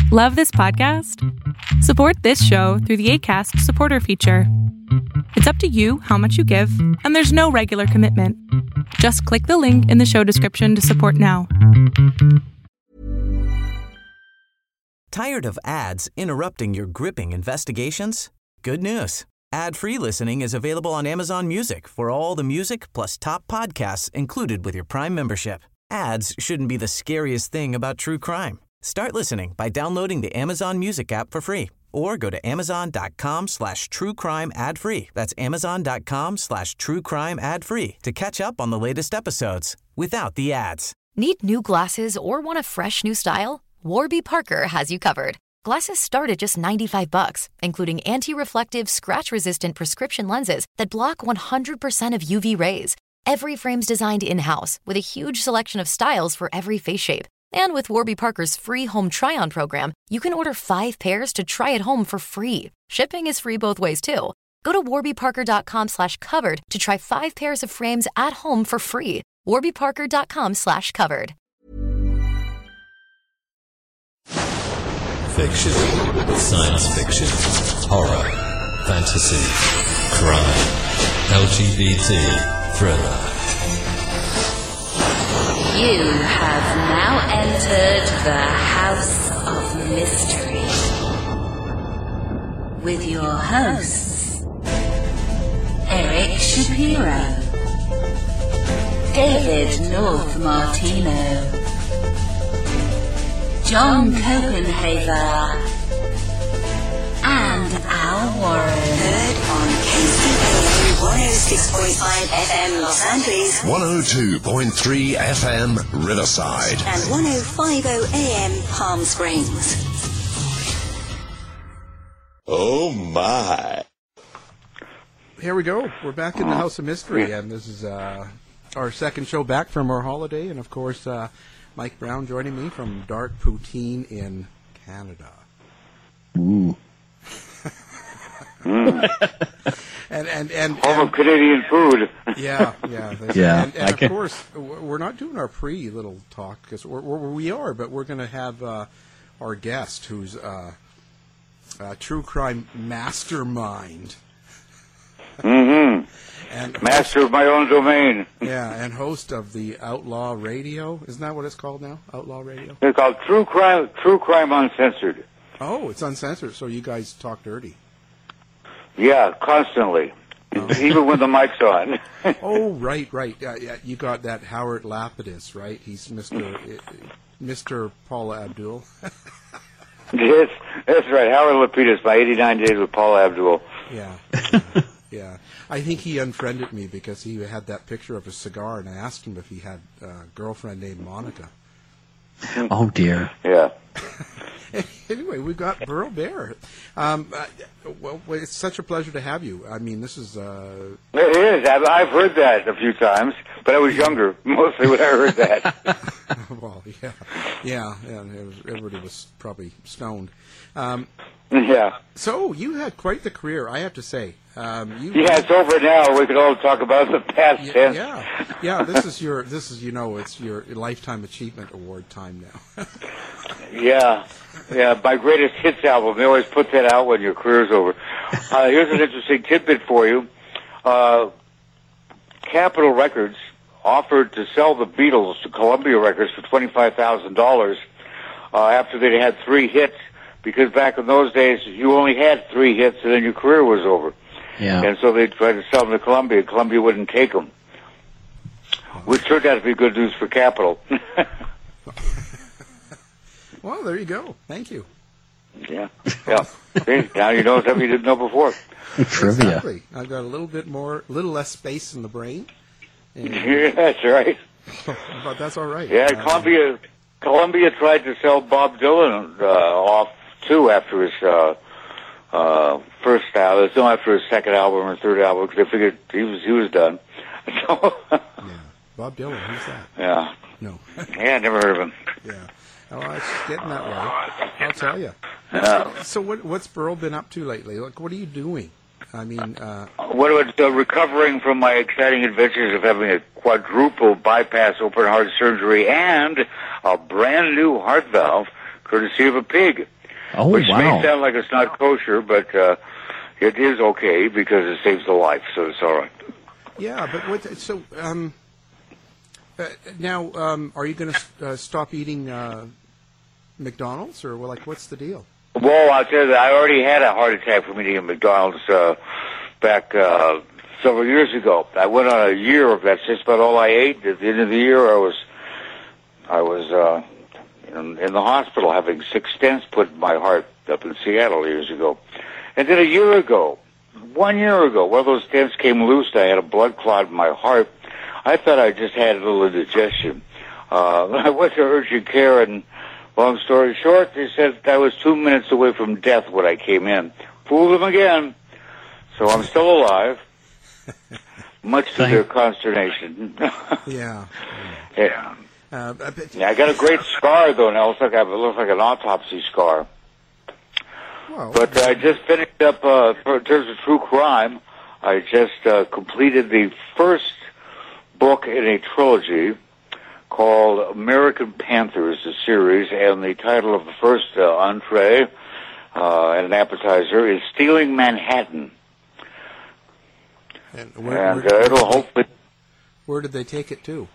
Love this podcast? Support this show through the Acast supporter feature. It's up to you how much you give, and there's no regular commitment. Just click the link in the show description to support now. Tired of ads interrupting your gripping investigations? Good news. Ad-free listening is available on Amazon Music for all the music plus top podcasts included with your Prime membership. Ads shouldn't be the scariest thing about true crime. Start listening by downloading the Amazon Music app for free or go to amazon.com/truecrime ad-free. That's amazon.com/truecrime ad-free to catch up on the latest episodes without the ads. Need new glasses or want a fresh new style? Warby Parker has you covered. Glasses start at just $95, including anti-reflective, scratch-resistant prescription lenses that block 100% of UV rays. Every frame's designed in-house with a huge selection of styles for every face shape. And with Warby Parker's free home try-on program, you can order 5 pairs to try at home for free. Shipping is free both ways, too. Go to warbyparker.com/covered to try 5 pairs of frames at home for free. warbyparker.com/covered. Fiction, science fiction, horror, fantasy, crime, LGBT, thriller. You have now entered the House of Mystery with your hosts, Eric Shapiro, David North Martino, John Copenhaver, and Al Warren. Heard on KCAA 106.5 FM Los Angeles, 102.3 FM Riverside, and 105.0 AM Palm Springs. Oh my. Here we go. We're back in the House of Mystery, and this is our second show back from our holiday, and of course, Mike Brown joining me from Dark Poutine in Canada. Ooh. and home of Canadian food. Yeah. Yeah. And of course, we're not doing our pre-little talk because we are, but we're going to have our guest, who's a true crime mastermind. Mm-hmm. And master of my own domain. Yeah, and host of the Outlaw Radio. Isn't that what it's called now? Outlaw Radio? It's called True Crime Uncensored. Oh, it's uncensored, so you guys talk dirty. Yeah, constantly. Even when the mic's on. Oh, right. Yeah, you got that Howard Lapidus, right? He's Mr. Paula Abdul. Yes, that's right. Howard Lapidus, my 89 Days with Paula Abdul. Yeah. I think he unfriended me because he had that picture of a cigar, and I asked him if he had a girlfriend named Monica. Oh, dear. Yeah. Anyway, we've got Burl Barer. Well, it's such a pleasure to have you. I mean, this is... It is. I've heard that a few times, but I was younger, mostly when I heard that. Well, yeah, and everybody was probably stoned. Yeah. So, you had quite the career, I have to say. It's over now. We could all talk about the past tense. Yeah. This is it's your Lifetime Achievement Award time now. Yeah. My greatest hits album. They always put that out when your career's over. Here's an interesting tidbit for you. Capitol Records offered to sell the Beatles to Columbia Records for $25,000 after they'd had 3 hits, because back in those days you only had 3 hits and then your career was over. Yeah. And so they tried to sell them to Columbia. Columbia wouldn't take them, which turned out to be good news for Capitol. Well, there you go. Thank you. Yeah. See, now you know something you didn't know before. Trivia. Exactly. I've got a little less space in the brain. Yeah, that's right. But that's all right. Yeah, Columbia tried to sell Bob Dylan off too after his first album. No, after his second album or third album, because they figured he was done. So, yeah, Bob Dylan. Who's that? Yeah. No. Yeah, I never heard of him. Yeah. Oh, it's getting that way. I'll tell you. So what's Burl been up to lately? Like, what are you doing? I mean... What about recovering from my exciting adventures of having a quadruple bypass open heart surgery and a brand new heart valve, courtesy of a pig. Oh, which wow. may sound like it's not kosher, but it is okay because it saves a life, so it's all right. Yeah, but now, are you going to stop eating McDonald's, or what's the deal? Well, I'll tell you that I already had a heart attack from eating at McDonald's back several years ago. I went on a year of that's just about all I ate. At the end of the year, I was in the hospital having 6 stents put in my heart up in Seattle years ago. And then 1 year ago, one of those stents came loose and I had a blood clot in my heart. I thought I just had a little indigestion. I went to urgent care, and long story short, they said I was 2 minutes away from death when I came in. Fooled them again. So I'm still alive, much to their consternation. Yeah. Yeah. I got a great scar, though, now. It looks like an autopsy scar. Well, but I just finished up, in terms of true crime, I just completed the first book in a trilogy called American Panthers, the series, and the title of the first entree and an appetizer is Stealing Manhattan. And it'll hopefully... Where did they take it to?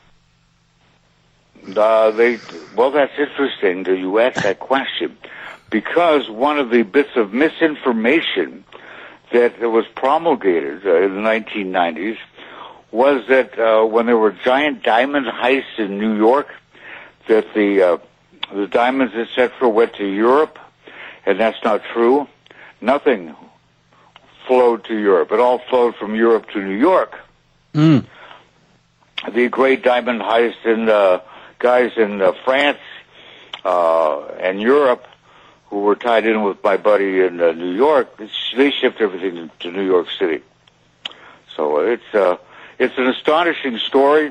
Well, that's interesting that you ask that question, because one of the bits of misinformation that was promulgated in the 1990s was that when there were giant diamond heists in New York, that the diamonds, etc., went to Europe, and that's not true. Nothing flowed to Europe. It all flowed from Europe to New York. Mm. The great diamond heist in guys in France and Europe who were tied in with my buddy in New York, they shipped everything to New York City. So it's an astonishing story.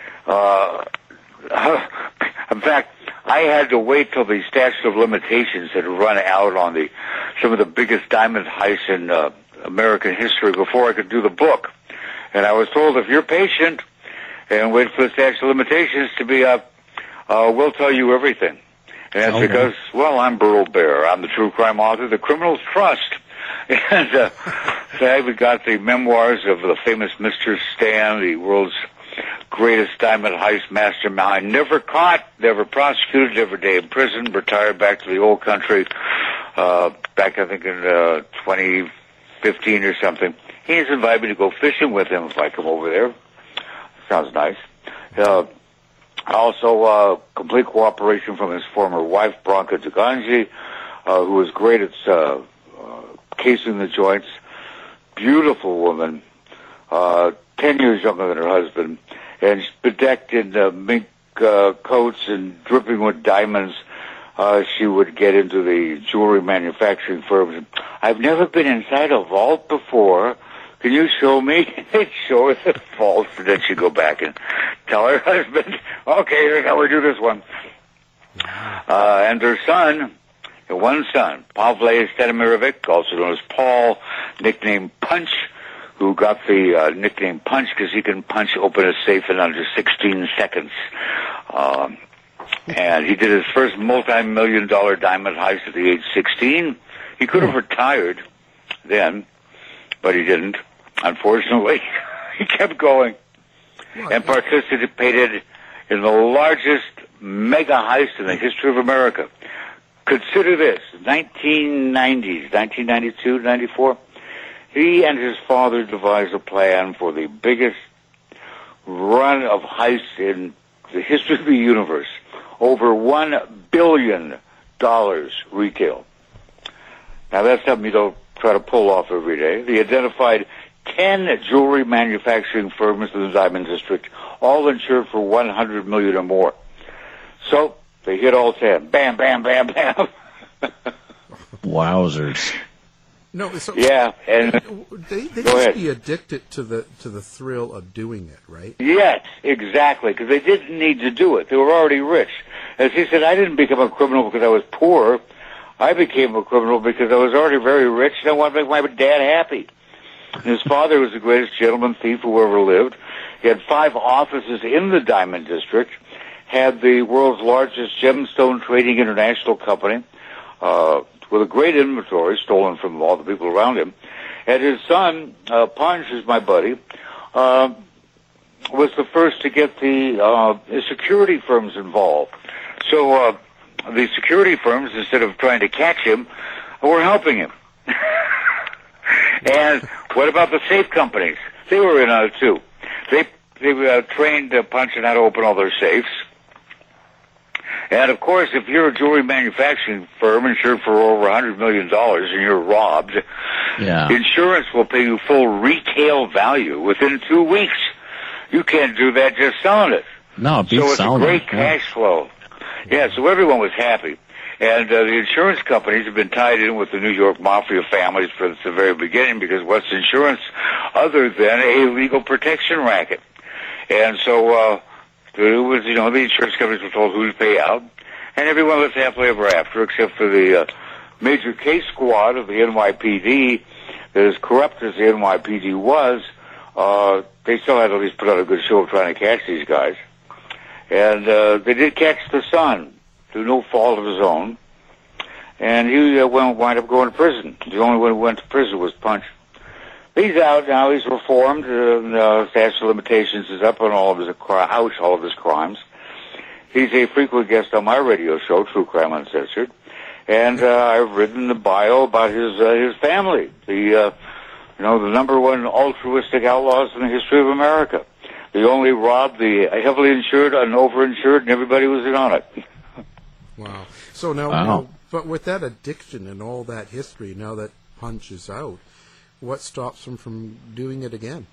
In fact, I had to wait till the statute of limitations had run out on some of the biggest diamond heists in American history before I could do the book. And I was told, if you're patient and wait for the statute of limitations to be up, we'll tell you everything. And that's because, well, I'm Burl Bear. I'm the true crime author, The Criminal's Trust. And today we got the memoirs of the famous Mr. Stan, the world's greatest diamond heist mastermind. Never caught, never prosecuted, never day in prison, retired back to the old country back, I think, in 2015 or something. He's invited me to go fishing with him if I come over there. Sounds nice. Also, complete cooperation from his former wife, Branka Duganji, who was great at casing the joints. Beautiful woman, 10 years younger than her husband, and bedecked in mink coats and dripping with diamonds. She would get into the jewelry manufacturing firms. I've never been inside a vault before. Can you show me? They'd show her the vault, and then she'd go back and tell her husband, okay, here's how we do this one. And her son, one son, Pavle Stedimirovic, also known as Paul, nicknamed Punch, who got the nickname Punch because he can punch open a safe in under 16 seconds. And he did his first multi-million-dollar diamond heist at the age 16. He could have retired then, but he didn't. Unfortunately, he kept going and participated in the largest mega heist in the history of America. Consider this, 1990s, 1992, 94, he and his father devised a plan for the biggest run of heists in the history of the universe. Over $1 billion retail. Now, that's something you don't try to pull off every day. They identified 10 jewelry manufacturing firms in the Diamond District, all insured for $100 million or more. So they hit all 10. Bam, bam, bam, bam. Wowzers. No, so yeah, and they must be addicted to the thrill of doing it, right? Yes, exactly, because they didn't need to do it. They were already rich. As he said, I didn't become a criminal because I was poor. I became a criminal because I was already very rich and I wanted to make my dad happy. And his father was the greatest gentleman thief who ever lived. He had 5 offices in the Diamond District, had the world's largest gemstone trading international company, with a great inventory stolen from all the people around him. And his son, Punch, is my buddy, was the first to get the security firms involved. So the security firms, instead of trying to catch him, were helping him. And what about the safe companies? They were in on it too. They trained Punch on how to open all their safes. And of course, if you're a jewelry manufacturing firm insured for over $100 million and you're robbed, insurance will pay you full retail value within 2 weeks. You can't do that just selling it. No, so it's a great cash flow. Yeah, so everyone was happy. And the insurance companies have been tied in with the New York Mafia families from the very beginning, because what's insurance other than a legal protection racket? And so it was, the insurance companies were told who to pay out, and everyone lived happily ever after, except for the major case squad of the NYPD. That as corrupt as the NYPD was, they still had to at least put out a good show of trying to catch these guys. And they did catch the son, through no fault of his own, and he wound up going to prison. The only one who went to prison was Punch. He's out now. He's reformed. Statute of limitations is up on all of his crimes. He's a frequent guest on my radio show, True Crime Uncensored, and I've written the bio about his family. The number one altruistic outlaws in the history of America. They only robbed the heavily insured and overinsured, and everybody was in on it. Wow. So now, but with that addiction and all that history, now that Punch is out, what stops him from doing it again?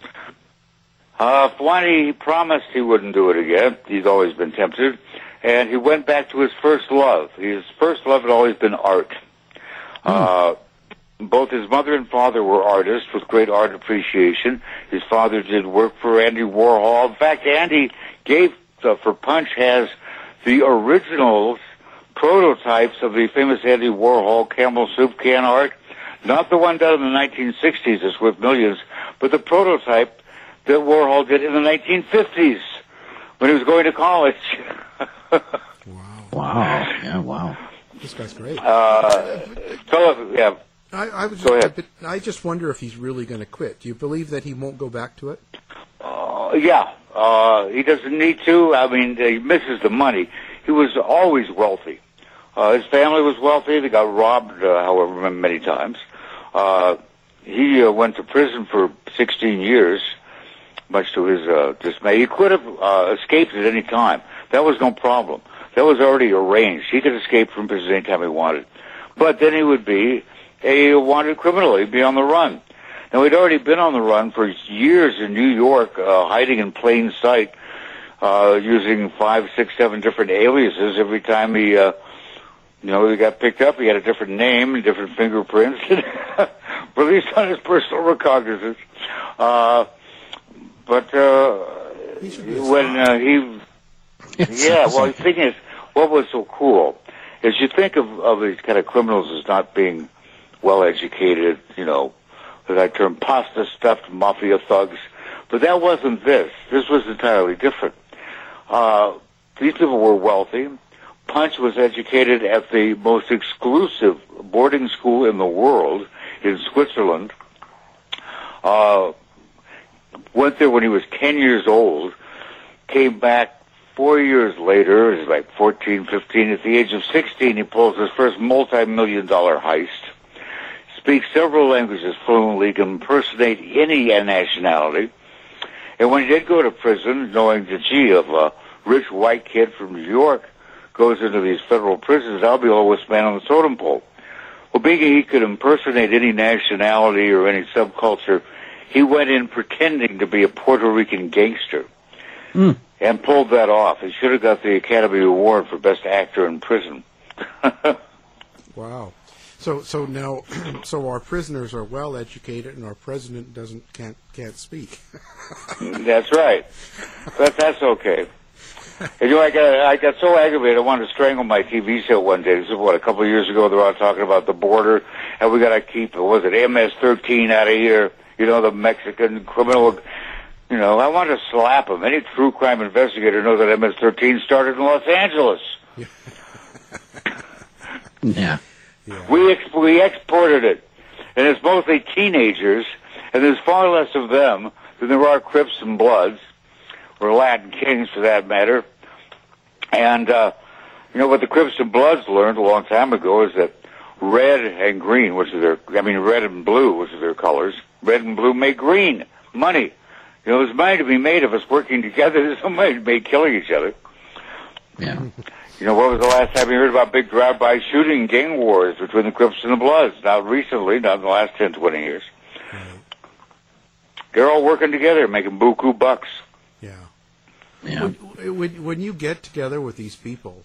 He promised he wouldn't do it again. He's always been tempted. And he went back to his first love. His first love had always been art. Both his mother and father were artists with great art appreciation. His father did work for Andy Warhol. In fact, Andy gave, for Punch, has the originals, prototypes of the famous Andy Warhol Camel Soup can art. Not the one done in the 1960s that's worth millions, but the prototype that Warhol did in the 1950s when he was going to college. Wow. Yeah, wow. This guy's great. Yeah. I just wonder if he's really going to quit. Do you believe that he won't go back to it? He doesn't need to. I mean, he misses the money. He was always wealthy. His family was wealthy. They got robbed, however, many times. He went to prison for 16 years, much to his dismay. He could have escaped at any time. That was no problem. That was already arranged. He could escape from prison anytime he wanted. But then he would be a wanted criminal. He'd be on the run. Now, he'd already been on the run for years in New York, hiding in plain sight, using 5, 6, 7 different aliases. Every time he got picked up, he had a different name and different fingerprints, released on his personal recognizance. But the thing is, what was so cool is you think of these kind of criminals as not being well-educated, that term pasta-stuffed mafia thugs. But that wasn't this. This was entirely different. These people were wealthy. Punch was educated at the most exclusive boarding school in the world in Switzerland. Went there when he was 10 years old. Came back 4 years later. He was like 14, 15. At the age of 16, he pulls his first multi-million-dollar heist. Speaks several languages fluently, can impersonate any nationality. And when he did go to prison, knowing the a rich white kid from New York goes into these federal prisons, I'll be the lowest man on the totem pole. Well, being he could impersonate any nationality or any subculture, he went in pretending to be a Puerto Rican gangster and pulled that off. He should have got the Academy Award for Best Actor in Prison. Wow. So now, our prisoners are well educated, and our president can't speak. That's right, but that's okay. And, I got so aggravated I wanted to strangle my TV show one day. This is a couple of years ago. They were all talking about the border, and we got to keep MS-13 out of here. The Mexican criminal. I wanted to slap him. Any true crime investigator knows that MS-13 started in Los Angeles. Yeah. Yeah. We exported it, and it's mostly teenagers, and there's far less of them than there are Crips and Bloods, or Latin Kings for that matter. And what the Crips and Bloods learned a long time ago is that red and green, red and blue, which are their colors, red and blue make green money. There's money to be made of us working together. There's no money to be made killing each other. Yeah. What was the last time you heard about big drive-by shooting gang wars between the Crips and the Bloods? Not recently, not in the last 10, 20 years. Right. They're all working together, making buku bucks. Yeah. Yeah. When you get together with these people,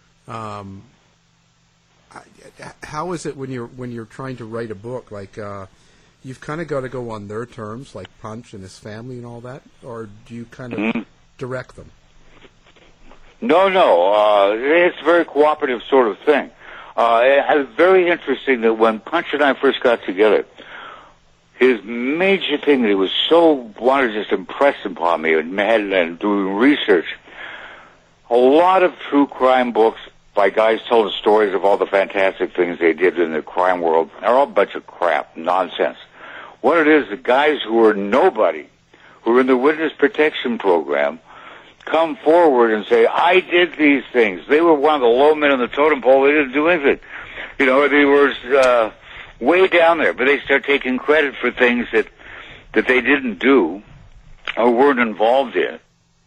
how is it when you're trying to write a book? Like, you've kind of got to go on their terms, like Punch and his family and all that, or do you kind of direct them? No. It's a very cooperative sort of thing. It's very interesting that when Punch and I first got together, his major thing that he was so wanted to just impress upon me and doing research, a lot of true crime books by guys telling stories of all the fantastic things they did in the crime world are all a bunch of crap, nonsense. What it is, the guys who are nobody, who are in the witness protection program, come forward and say, I did these things. They were one of the low men on the totem pole. They didn't do anything. They were way down there, but they start taking credit for things that they didn't do or weren't involved in.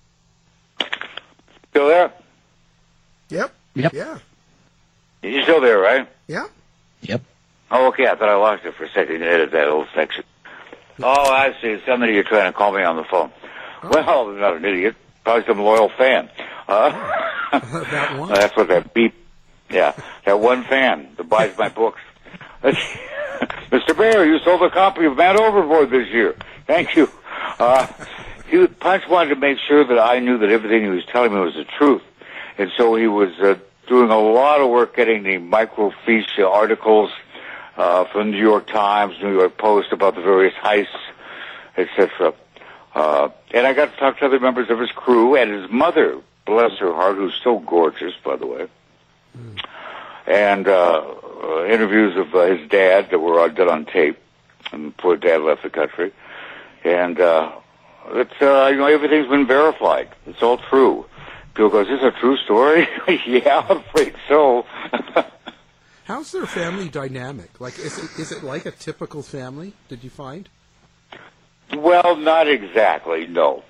Still there? Yep. Yep. Yeah. You're still there, right? Yeah. Yep. Oh, okay. I thought I lost it for a second. You edit that whole section. Oh, I see. Somebody you're trying to call me on the phone. Oh. Well, I'm not an idiot. Probably some loyal fan. That one? That's what that beep. Yeah, that one fan that buys my books. Mr. Bear, you sold a copy of Man Overboard this year. Thank you. Punch wanted to make sure that I knew that everything he was telling me was the truth. And so he was doing a lot of work getting the microfiche articles from the New York Times, New York Post about the various heists, etc. And I got to talk to other members of his crew and his mother, bless her heart, who's so gorgeous, by the way. And interviews of his dad that were done on tape. And poor dad left the country. And everything's been verified. It's all true. People go, is this a true story? Yeah, I'm afraid so. How's their family dynamic? Like, is it like a typical family, did you find? Well, not exactly, no.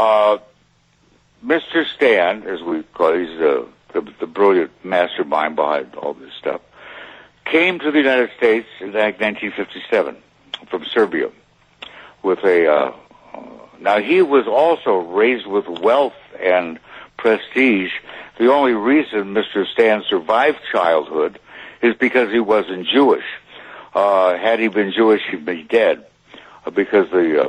Mr. Stan, as we call it, he's the brilliant mastermind behind all this stuff, came to the United States in 1957 from Serbia with now he was also raised with wealth and prestige. The only reason Mr. Stan survived childhood is because he wasn't Jewish. Had he been Jewish, he'd be dead, because the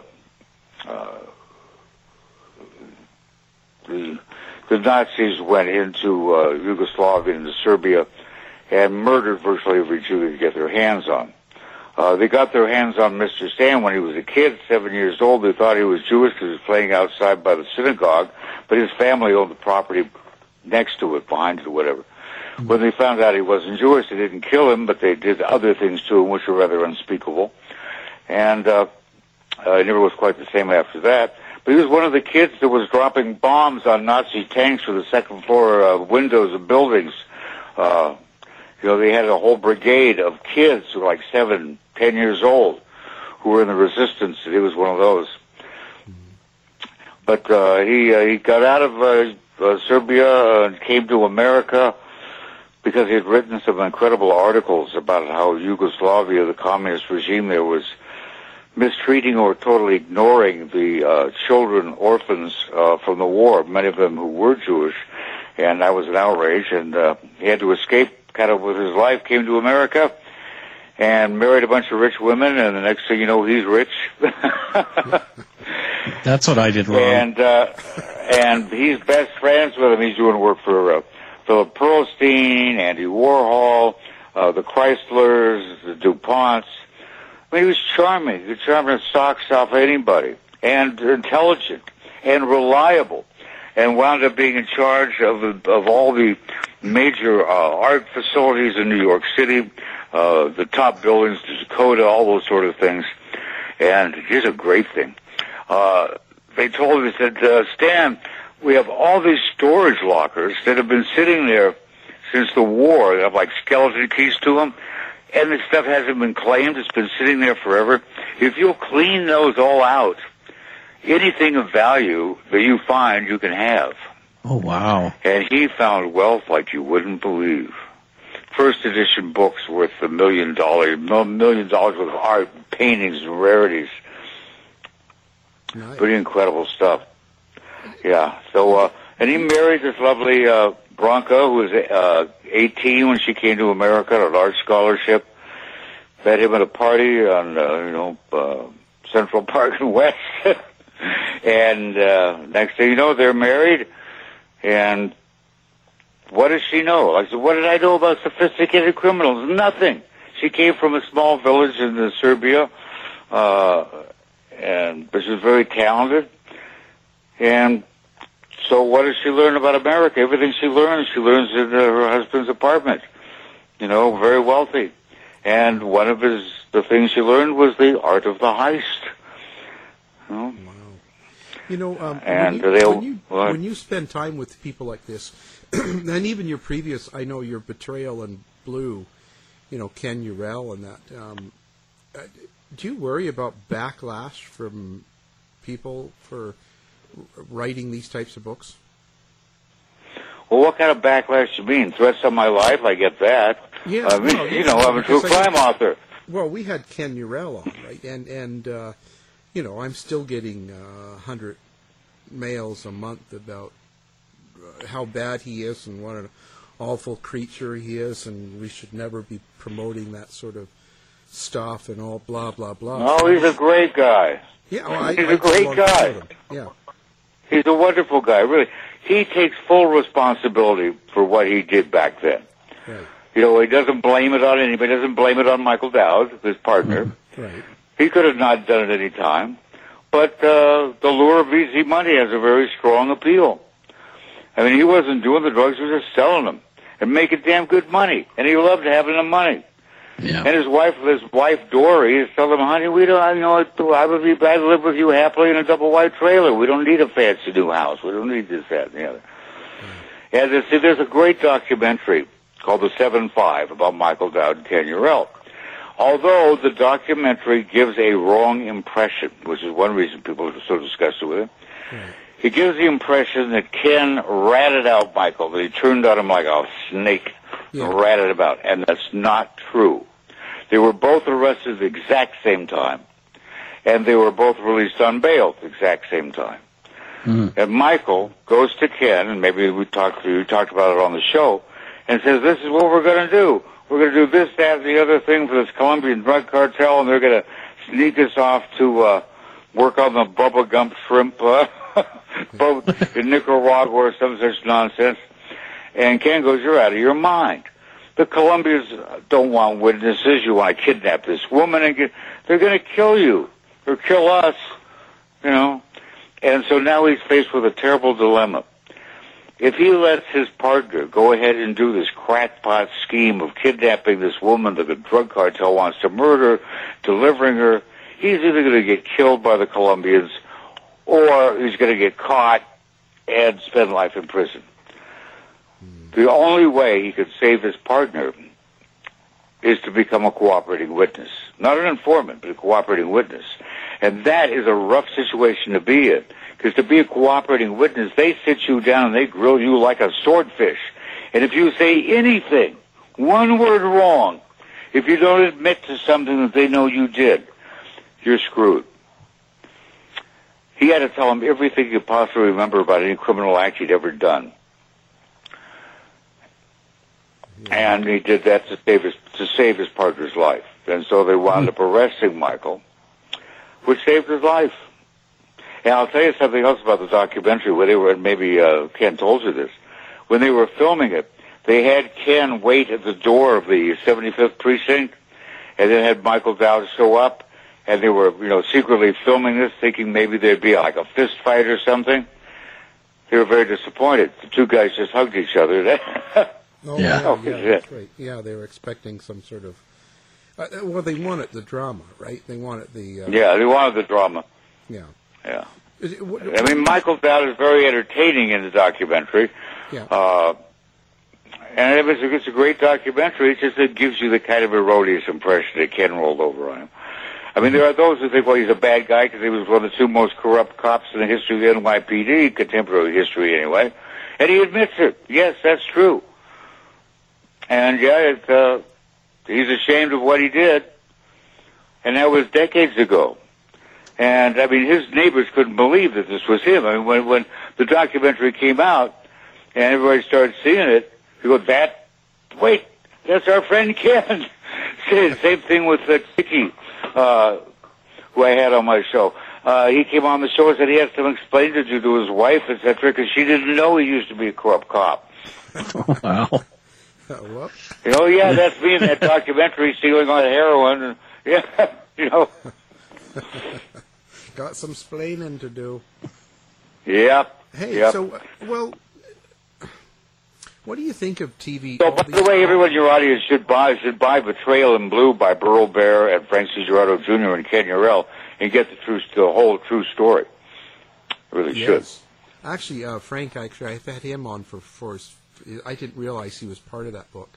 Nazis went into Yugoslavia, into Serbia, and murdered virtually every Jew they could get their hands on. They got their hands on Mr. Stan when he was a kid, 7 years old. They thought he was Jewish because he was playing outside by the synagogue, but his family owned the property next to it, behind it, or whatever. When they found out he wasn't Jewish, they didn't kill him, but they did other things to him, which were rather unspeakable. And he never was quite the same after that. But he was one of the kids that was dropping bombs on Nazi tanks for the second floor windows of buildings. They had a whole brigade of kids who were like 7, 10 years old who were in the resistance, and he was one of those. But he got out of Serbia and came to America because he had written some incredible articles about how Yugoslavia, the communist regime there, was mistreating or totally ignoring the children, orphans from the war, many of them who were Jewish, and that was an outrage, and he had to escape kind of with his life, came to America, and married a bunch of rich women, and the next thing you know, he's rich. That's what I did wrong. And he's best friends with him. He's doing work for Philip Pearlstein, Andy Warhol, the Chryslers, the DuPonts. I mean, he was charming. He was charming to socks off anybody, and intelligent, and reliable. and wound up being in charge of all the major art facilities in New York City, the top buildings, the Dakota, all those sort of things. And here's a great thing. They told me, they said, Stan, we have all these storage lockers that have been sitting there since the war. They have like skeleton keys to them. And this stuff hasn't been claimed. It's been sitting there forever. If you'll clean those all out, anything of value that you find, you can have. Oh, wow. And he found wealth like you wouldn't believe. First edition books worth $1 million worth of art, paintings, and rarities. Nice. Pretty incredible stuff. Yeah. So, and he married this lovely Bronca, who was 18 when she came to America on an art scholarship. Met him at a party on, Central Park and West. And next thing you know, they're married. And what does she know? I said, what did I know about sophisticated criminals? Nothing. She came from a small village in Serbia, but she was very talented. And so what does she learn about America? Everything she learns in her husband's apartment. Very wealthy. And one of the things she learned was the art of the heist. Wow. When you spend time with people like this, and even your previous, I know your Betrayal in Blue, Ken Urell and that, do you worry about backlash from people for writing these types of books? Well, what kind of backlash do you mean? Threats on my life? I get that. Yeah, I'm a true crime author. Well, we had Ken Urell on, right? And I'm still getting 100 mails a month about how bad he is and what an awful creature he is, and we should never be promoting that sort of stuff and all blah, blah, blah. No, he's a great guy. Yeah, well, he's a great guy. Yeah. He's a wonderful guy, really. He takes full responsibility for what he did back then. Right. He doesn't blame it on anybody. He doesn't blame it on Michael Dowd, his partner. Right. He could have not done it any time. But the lure of easy money has a very strong appeal. I mean, he wasn't doing the drugs, he was just selling them and making damn good money. And he loved having the money. Yeah. And his wife Dory, is telling him, honey, I would be glad to live with you happily in a double wide trailer. We don't need a fancy new house. We don't need this, that, and the other. And there's a great documentary called The 7-5 about Michael Dowd and Ken Urell. Although the documentary gives a wrong impression, which is one reason people are so disgusted with it, he gives the impression that Ken ratted out Michael, that he turned on him like a snake and ratted him out. And that's not true. They were both arrested at the exact same time. And they were both released on bail at the exact same time. Mm-hmm. And Michael goes to Ken, and maybe you talked about it on the show, and says, this is what we're going to do. We're going to do this, that, and the other thing for this Colombian drug cartel, and they're going to sneak us off to work on the Bubba Gump shrimp boat in Nicaragua or some such nonsense. And Ken goes, you're out of your mind. The Colombians don't want witnesses. You want to kidnap this woman, and they're going to kill you or kill us, And so now he's faced with a terrible dilemma. If he lets his partner go ahead and do this crackpot scheme of kidnapping this woman that the drug cartel wants to murder, delivering her, he's either going to get killed by the Colombians or he's going to get caught and spend life in prison. The only way he could save his partner is to become a cooperating witness. Not an informant, but a cooperating witness. And that is a rough situation to be in. Because to be a cooperating witness, they sit you down and they grill you like a swordfish. And if you say anything, one word wrong, if you don't admit to something that they know you did, you're screwed. He had to tell them everything he could possibly remember about any criminal act he'd ever done. And he did that to save his partner's life. And so they wound up arresting Michael, which saved his life. And I'll tell you something else about the documentary where they were, and maybe Ken told you this. When they were filming it, they had Ken wait at the door of the 75th precinct, and then had Michael Dowd show up, and they were, secretly filming this, thinking maybe there'd be like a fist fight or something. they were very disappointed. The two guys just hugged each other. Yeah, that's right. Yeah, they were expecting some sort of. Well, they wanted the drama, right? They wanted the. Yeah, they wanted the drama. Yeah. Yeah. I mean, Michael Dowd is very entertaining in the documentary. Yeah. And it's a great documentary. It's just it gives you the kind of erroneous impression that Ken rolled over on him. I mean, there are those who think, well, he's a bad guy because he was one of the two most corrupt cops in the history of the NYPD, contemporary history anyway. And he admits it. Yes, that's true. And, yeah, he's ashamed of what he did. And that was decades ago. And, I mean, his neighbors couldn't believe that this was him. I mean, when the documentary came out and everybody started seeing it, they go, wait, that's our friend Ken. Same thing with Kiki, who I had on my show. He came on the show and said he had some explaining to do to his wife, etc., because she didn't know he used to be a corrupt cop. Oh, wow. Well. You know, yeah, that's me in that documentary, stealing on heroin. And, yeah, you know. Got some splaining to do. Yep. Hey, yep. So, well, what do you think of TV? So, by the way, everyone in your audience should buy Betrayal in Blue by Burl Barer and Frank C. Gerardo Jr. and Ken Urell and get the whole true story. Really should. Actually, Frank, I've had him on for I didn't realize he was part of that book.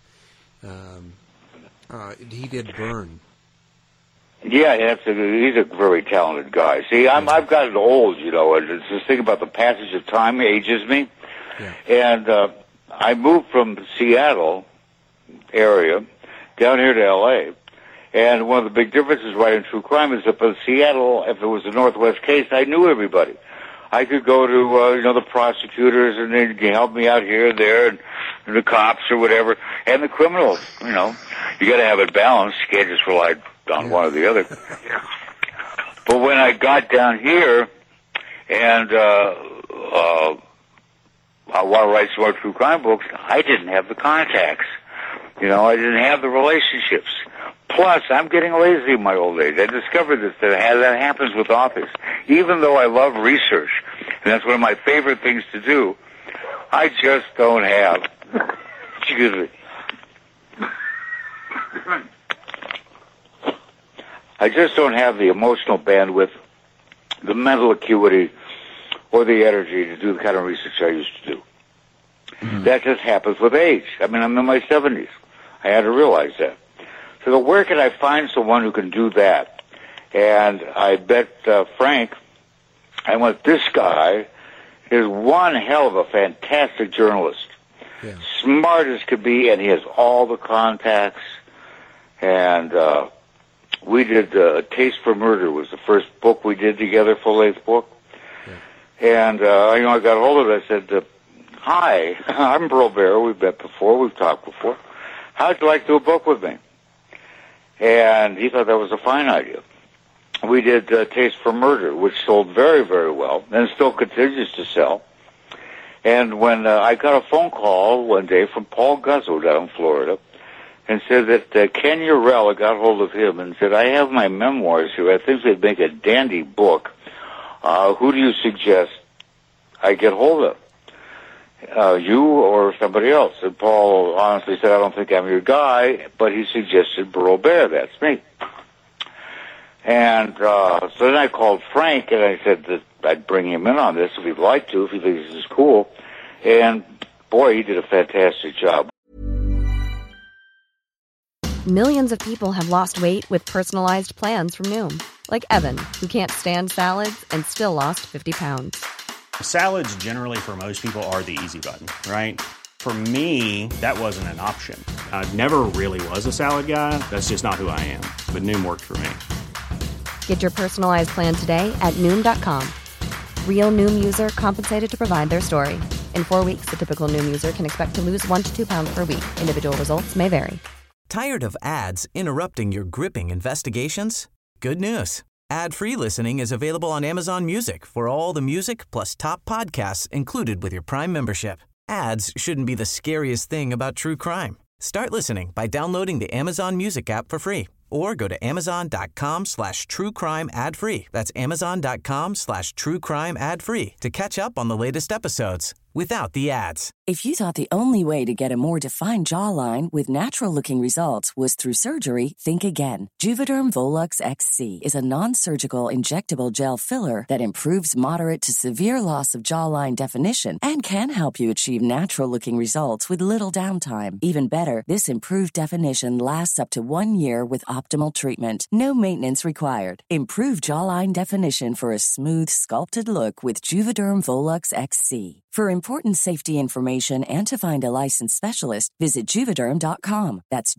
He did Burn. Yeah, he's a very talented guy. See, I've gotten old, you know, and it's this thing about the passage of time ages me. Yeah. And I moved from the Seattle area down here to L.A., and one of the big differences writing true crime is that in Seattle, if it was a Northwest case, I knew everybody. I could go to, the prosecutors, and they'd help me out here and there, and the cops or whatever, and the criminals, you know. You gotta have it balanced. You can't just rely on one or the other. But when I got down here, and I want to write some more true crime books, I didn't have the contacts. You know, I didn't have the relationships. Plus, I'm getting lazy in my old age. I discovered this, that happens with authors. Even though I love research, and that's one of my favorite things to do, I just don't have, excuse me, I just don't have the emotional bandwidth, the mental acuity, or the energy to do the kind of research I used to do. Mm-hmm. That just happens with age. I mean, I'm in my 70s. I had to realize that. So where can I find someone who can do that? And I bet Frank, I went, this guy is one hell of a fantastic journalist. Yeah. Smart as could be, and he has all the contacts. And we did Taste for Murder was the first book we did together, full-length book. Yeah. And, I got a hold of it. I said, hi, I'm Burl Barer. We've met before. We've talked before. How'd you like to do a book with me? And he thought that was a fine idea. We did Taste for Murder, which sold very, very well, and still continues to sell. And when I got a phone call one day from Paul Guzzo down in Florida, and said that Ken Urell got hold of him and said, I have my memoirs here. I think they'd make a dandy book. Who do you suggest I get hold of? You or somebody else? And Paul honestly said, I don't think I'm your guy, but he suggested Burl Barer. That's me. And so then I called Frank, and I said that I'd bring him in on this if he'd like to, if he thinks this is cool. And, boy, he did a fantastic job. Millions of people have lost weight with personalized plans from Noom. Like Evan, who can't stand salads and still lost 50 pounds. Salads generally for most people are the easy button, right? For me, that wasn't an option. I never really was a salad guy. That's just not who I am. But Noom worked for me. Get your personalized plan today at Noom.com. Real Noom user compensated to provide their story. In 4 weeks, the typical Noom user can expect to lose 1 to 2 pounds per week. Individual results may vary. Tired of ads interrupting your gripping investigations? Good news. Ad-free listening is available on Amazon Music for all the music plus top podcasts included with your Prime membership. Ads shouldn't be the scariest thing about true crime. Start listening by downloading the Amazon Music app for free Or go to amazon.com/truecrime ad-free. That's amazon.com/truecrime ad-free to catch up on the latest episodes without the ads. If you thought the only way to get a more defined jawline with natural-looking results was through surgery, think again. Juvederm Volux XC is a non-surgical injectable gel filler that improves moderate to severe loss of jawline definition and can help you achieve natural-looking results with little downtime. Even better, this improved definition lasts up to 1 year with optimal treatment. No maintenance required. Improve jawline definition for a smooth, sculpted look with Juvederm Volux XC. For important safety information and to find a licensed specialist, visit Juvederm.com. That's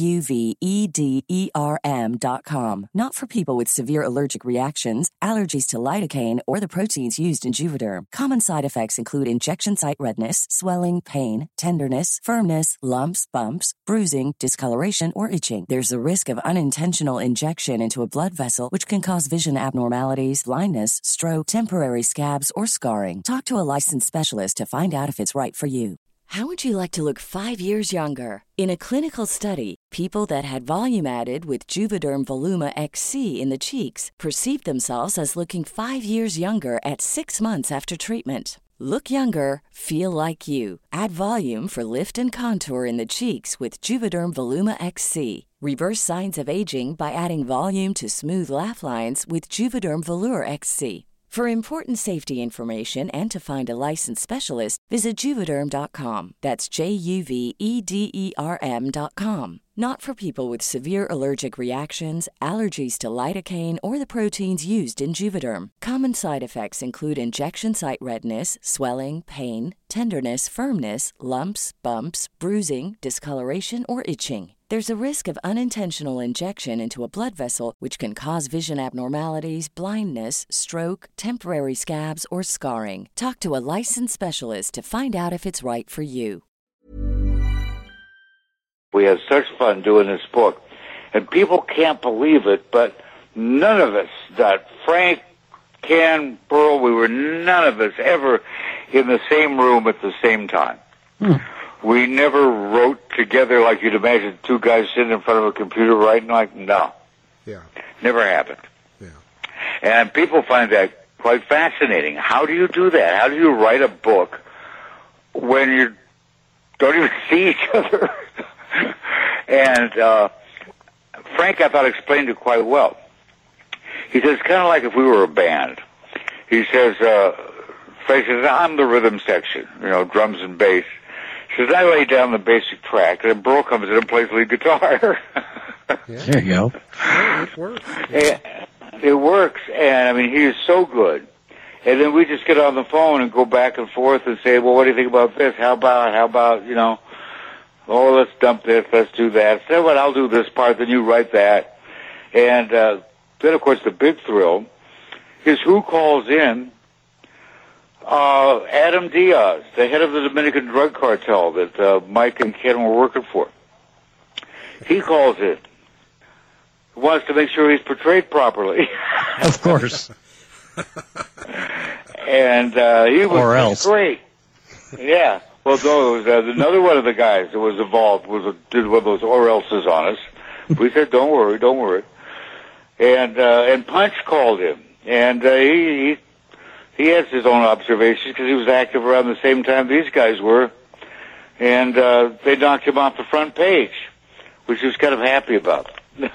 JUVEDERM.com. Not for people with severe allergic reactions, allergies to lidocaine, or the proteins used in Juvederm. Common side effects include injection site redness, swelling, pain, tenderness, firmness, lumps, bumps, bruising, discoloration, or itching. There's a risk of unintentional injection into a blood vessel, which can cause vision abnormalities, blindness, stroke, temporary scabs, or scarring. Talk to a licensed specialist to find out if it's right for you. How would you like to look 5 years younger? In a clinical study, people that had volume added with Juvederm Voluma XC in the cheeks perceived themselves as looking 5 years younger at 6 months after treatment. Look younger, feel like you. Add volume for lift and contour in the cheeks with Juvederm Voluma XC. Reverse signs of aging by adding volume to smooth laugh lines with Juvederm Volure XC. For important safety information and to find a licensed specialist, visit Juvederm.com. That's JUVEDERM.com. Not for people with severe allergic reactions, allergies to lidocaine, or the proteins used in Juvederm. Common side effects include injection site redness, swelling, pain, tenderness, firmness, lumps, bumps, bruising, discoloration, or itching. There's a risk of unintentional injection into a blood vessel, which can cause vision abnormalities, blindness, stroke, temporary scabs, or scarring. Talk to a licensed specialist to find out if it's right for you. We had such fun doing this book, and people can't believe it, but none of us, not Frank, Ken, Burl, none of us ever in the same room at the same time. We never wrote together like you'd imagine two guys sitting in front of a computer writing. Like, no. Yeah. Never happened. Yeah. And people find that quite fascinating. How do you do that? How do you write a book when you don't even see each other? And Frank, I thought, explained it quite well. He says, it's kind of like if we were a band. He says, Frank says, I'm the rhythm section, drums and bass. He says, I lay down the basic track, and then Burl comes in and plays lead guitar. There you go. Yeah, it works. It works, and, I mean, he is so good. And then we just get on the phone and go back and forth and say, well, what do you think about this? How about, oh, let's dump this, let's do that. So what, I'll do this part, then you write that. And then, of course, the big thrill is who calls in Adam Diaz, the head of the Dominican drug cartel that Mike and Ken were working for. He calls in. He wants to make sure he's portrayed properly. Of course. And he was great. Yeah. Well, no, it was another one of the guys that was involved did one of those or else's on us. We said, don't worry. And Punch called him, and he has his own observations because he was active around the same time these guys were, and they knocked him off the front page, which he was kind of happy about.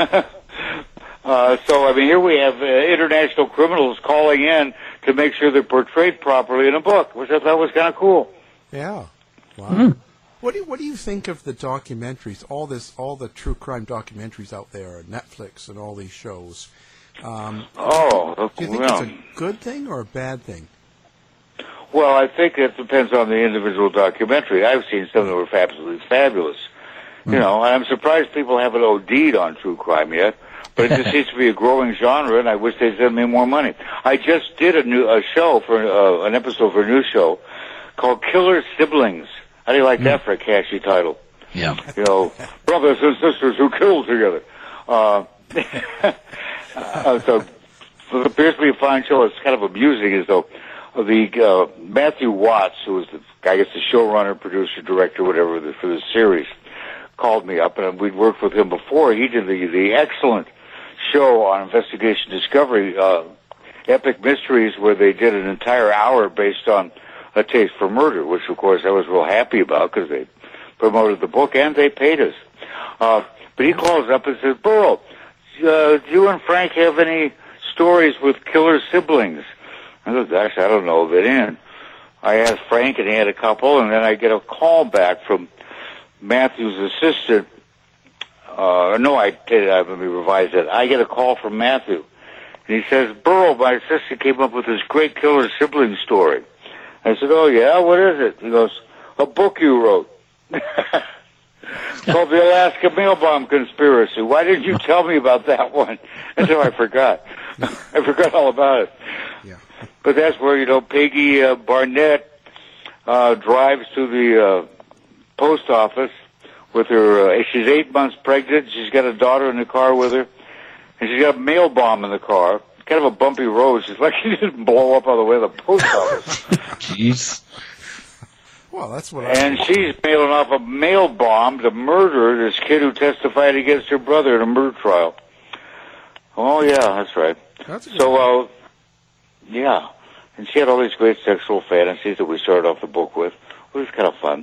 So, I mean, here we have international criminals calling in to make sure they're portrayed properly in a book, which I thought was kind of cool. Yeah. Wow. Mm-hmm. What do you think of the documentaries? All the true crime documentaries out there, Netflix and all these shows. Do you think it's a good thing or a bad thing? Well, I think it depends on the individual documentary. I've seen some that were absolutely fabulous. Mm. And I'm surprised people haven't OD'd on true crime yet. But it just seems to be a growing genre, and I wish they'd send me more money. I just did a show for an episode for a new show called Killer Siblings. How do you like that for a catchy title? Yeah. Brothers and sisters who kill together. So it appears to be a fine show. It's kind of amusing as though the Matthew Watts, who was the showrunner, producer, director, whatever for the series, called me up, and we'd worked with him before. He did the excellent show on Investigation Discovery, Epic Mysteries, where they did an entire hour based on A Taste for Murder, which, of course, I was real happy about because they promoted the book and they paid us. But he calls up and says, Burl, do you and Frank have any stories with killer siblings? I go, gosh, I don't know of it in. I asked Frank, and he had a couple, and then I get a call back from Matthew's assistant. Let me revise that. I get a call from Matthew, and he says, Burl, my assistant came up with this great killer sibling story. I said, oh, yeah, what is it? He goes, a book you wrote. Called The Alaska Mail Bomb Conspiracy. Why didn't you tell me about that one? Until I forgot. I forgot all about it. Yeah. But that's where, Peggy Barnett drives to the post office with her, she's 8 months pregnant, she's got a daughter in the car with her, and she's got a mail bomb in the car. Kind of a bumpy road. She's like she didn't blow up all the way to the post office. Jeez. Well, that's what And she's mailing off a mail bomb to murder this kid who testified against her brother in a murder trial. Oh, yeah, that's right. So, yeah. And she had all these great sexual fantasies that we started off the book with. It was kind of fun.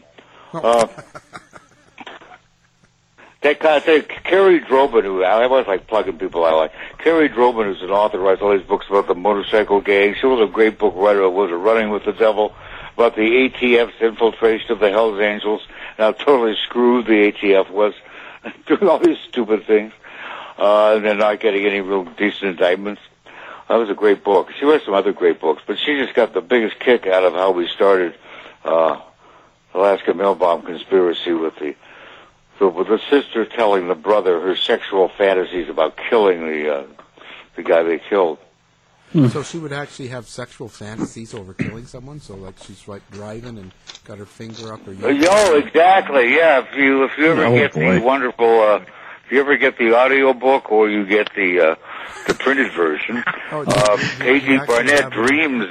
That guy, Carrie Drobin, who I always like plugging people I like. Carrie Drobin, who's an author, writes all these books about the motorcycle gang. She was a great book writer. Was it Running with the Devil? About the ATF's infiltration of the Hells Angels, and how totally screwed the ATF was, doing all these stupid things, and then not getting any real decent indictments. That was a great book. She wrote some other great books, but she just got the biggest kick out of how we started Alaska Mail Bomb Conspiracy with the sister telling the brother her sexual fantasies about killing the guy they killed. So she would actually have sexual fantasies over killing someone. So like she's like driving and got her finger up her. Exactly. Yeah. If you ever get the wonderful, if you ever get the audio book or you get the printed version, Peggy Barnett dreams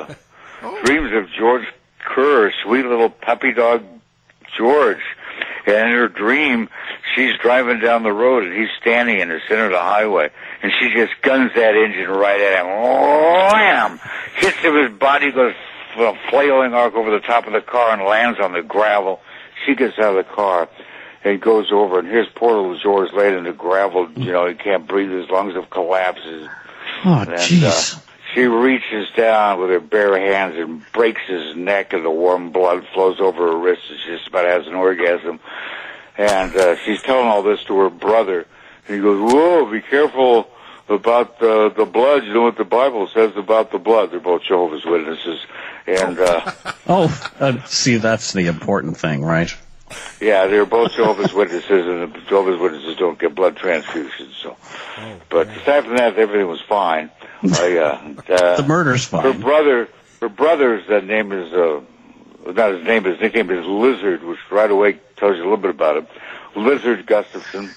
of George Kerr, sweet little puppy dog George. And in her dream, she's driving down the road, and he's standing in the center of the highway, and she just guns that engine right at him. Wham! Hits him, his body goes flailing arc over the top of the car and lands on the gravel. She gets out of the car and goes over, and here's poor little George laying in the gravel. He can't breathe. His lungs have collapsed. Oh, jeez. She reaches down with her bare hands and breaks his neck, and the warm blood flows over her wrist, and she just about has an orgasm. And she's telling all this to her brother, and he goes, whoa, be careful about the blood. You know what the Bible says about the blood. They're both Jehovah's Witnesses. And see, that's the important thing, right? Yeah, they're both Jehovah's Witnesses, and the Jehovah's Witnesses don't get blood transfusions. So, but aside from that, everything was fine. The murder's fine. Her brother's name is not his name, his nickname is Lizard, which right away tells you a little bit about him. Lizard Gustafson.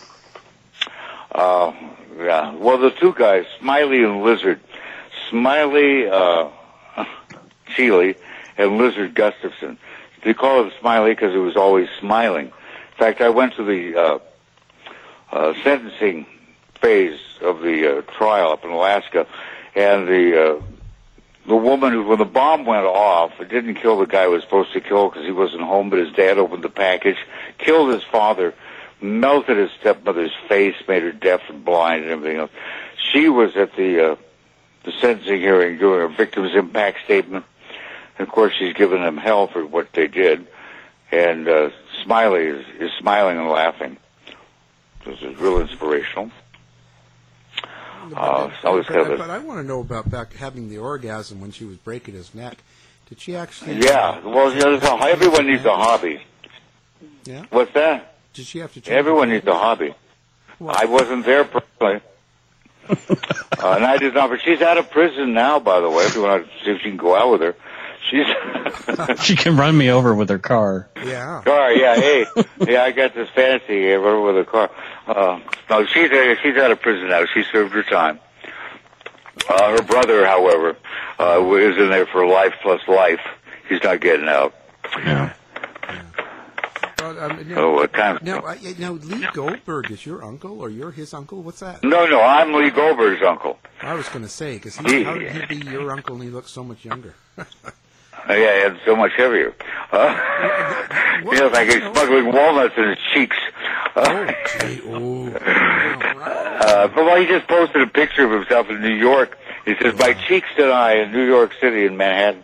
Well, the two guys, Smiley and Lizard. Smiley Cheeley and Lizard Gustafson. They call him Smiley because he was always smiling. In fact, I went to the sentencing phase of the trial up in Alaska, and the woman who, when the bomb went off, it didn't kill the guy who was supposed to kill because he wasn't home, but his dad opened the package, killed his father, melted his stepmother's face, made her deaf and blind and everything else. She was at the sentencing hearing doing her victim's impact statement. And of course, she's giving them hell for what they did. And Smiley is smiling and laughing. This is real inspirational. But I want to know about having the orgasm when she was breaking his neck. Did she actually? Yeah. Well, everyone needs a hobby. Yeah. What's that? Did she have to? Everyone needs a hobby. Well, I wasn't there personally. And I did not. But she's out of prison now, by the way. If you want to see if you can go out with her. She can run me over with her car. Yeah. Car, yeah. Hey, yeah, I got this fantasy. Run over with her car. No, she's out of prison now. She served her time. Her brother, however, is in there for life plus life. He's not getting out. Yeah. what time? Now, Lee Goldberg is your uncle, or you're his uncle? What's that? No, I'm Lee Goldberg's uncle. I was going to say, because how did he be your uncle and he looks so much younger? Yeah, and so much heavier. Like he's smuggling walnuts in his cheeks. Well, he just posted a picture of himself in New York. He says, "My cheeks tonight in New York City in Manhattan."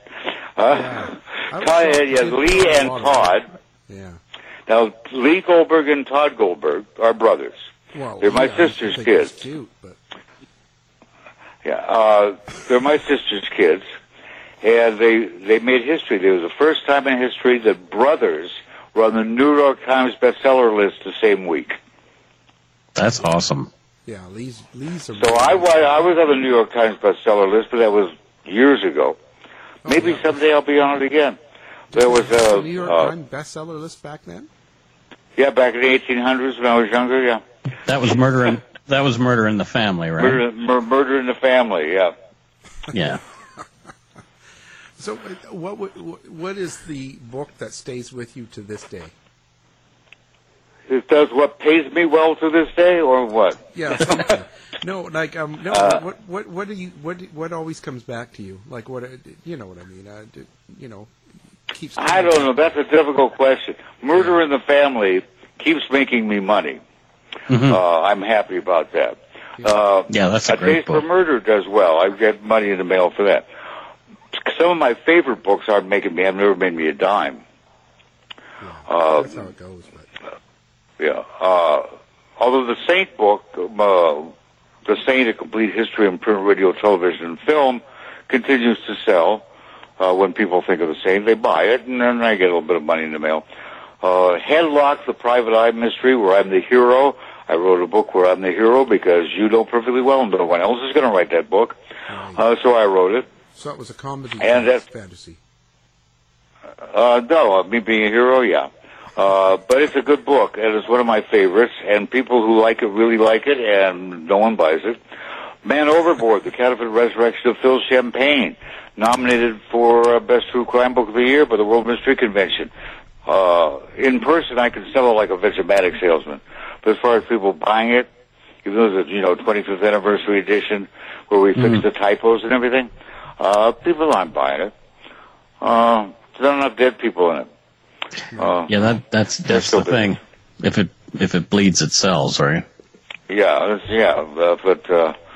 Lee and Todd. Yeah. Now, Lee Goldberg and Todd Goldberg are brothers. Well, they're my sister's kids. Cute, but... Yeah, they're my sister's kids. And they made history. There was the first time in history that brothers were on the New York Times bestseller list the same week. That's awesome. Yeah, Lee's So I was on the New York Times bestseller list, but that was years ago. Maybe someday I'll be on it again. There was a New York Times bestseller list back then. Yeah, back in the 1800s when I was younger. Yeah. That was Murder in the Family, right? Murder in the Family. Yeah. Yeah. So, what is the book that stays with you to this day? It does what pays me well to this day, or what? Yeah. What always comes back to you? Like what? You know what I mean? Keeps. I don't know. That's a difficult question. Murder in the Family keeps making me money. Mm-hmm. I'm happy about that. That's a great Taste book. for Murder does well. I get money in the mail for that. Some of my favorite books have never made me a dime. That's how it goes. Yeah. Although the Saint book, The Saint, A Complete History in Print, Radio, Television, and Film, continues to sell. When people think of the Saint, they buy it, and then I get a little bit of money in the mail. Headlock, The Private Eye Mystery, where I'm the hero. I wrote a book where I'm the hero because you know perfectly well no one else is going to write that book. So I wrote it. So it was a comedy fantasy. No, me being a hero, yeah. But it's a good book, and it's one of my favorites, and people who like it really like it, and no one buys it. Man Overboard, The Counterfeit Resurrection of Phil Champagne, nominated for Best True Crime Book of the Year by the World Mystery Convention. In person, I can sell it like a Vegematic salesman. But as far as people buying it, even though it's a 25th anniversary edition where we fixed the typos and everything, people aren't buying it. There's not enough dead people in it. That's the thing. If it bleeds, it sells, right? Yeah. If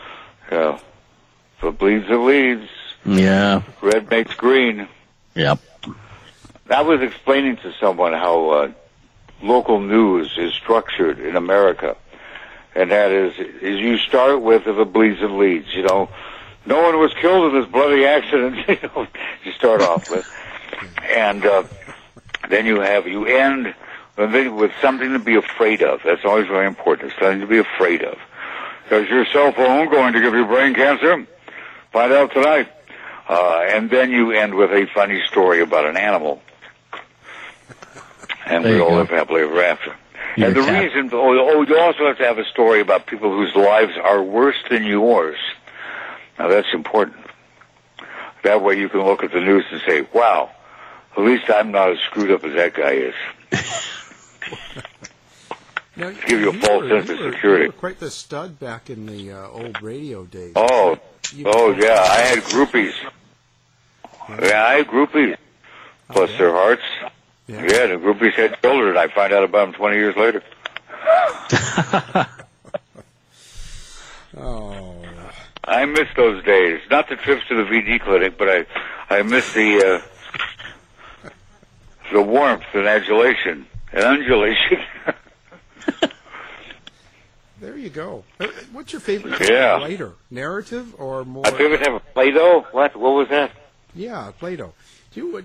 it bleeds, it leads. Yeah. Red makes green. Yep. I was explaining to someone how local news is structured in America, and that is you start with if it bleeds, it leads. No one was killed in this bloody accident. You start off with, and then you end with something to be afraid of. That's always very important. It's something to be afraid of. Is your cell phone going to give you brain cancer? Find out tonight. And then you end with a funny story about an animal. And we all live happily ever after. And the reason, you also have to have a story about people whose lives are worse than yours. Now that's important. That way you can look at the news and say, wow, at least I'm not as screwed up as that guy is. Now, give you a false sense of security. You were quite the stud back in the old radio days. Oh, yeah, I had groupies. Yeah, I had groupies. Bless their hearts. Yeah, the groupies had children. I find out about them 20 years later. Oh. I miss those days. Not the trips to the VD clinic, but I miss the warmth and adulation and undulation. There you go. What's your favorite writer? Narrative or more? My favorite type of Plato? What was that? Yeah, Plato. Who